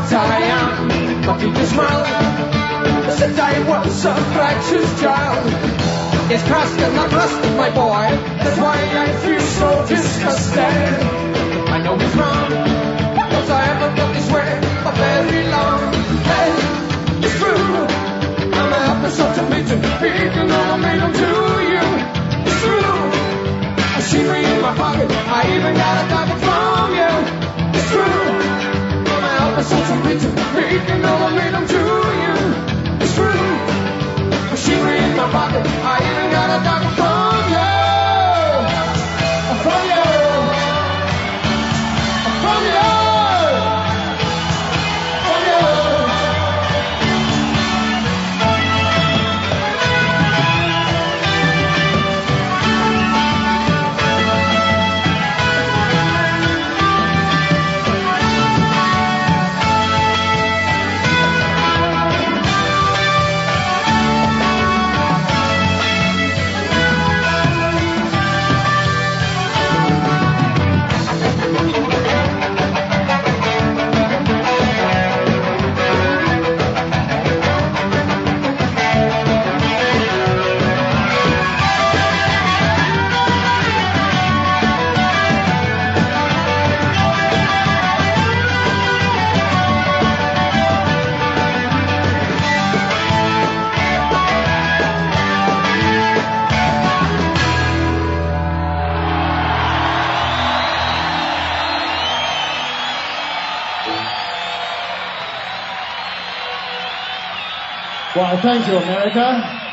I am. My teacher smiled, said I was a righteous child. It's crossed and not rusted, my boy. That's why I feel so disgusted. I know it's wrong, cause I haven't felt this way for very long. Hey, it's true, I'm a helpless ultimatum, even though I made them to you. It's true, I see me in my pocket, I even got a diamond from you. It's true, I'm a helpless ultimatum, even though I made them to you. It's true, I see me in my pocket, I even got a diamond from you. From you. From you. Well, thank you, America.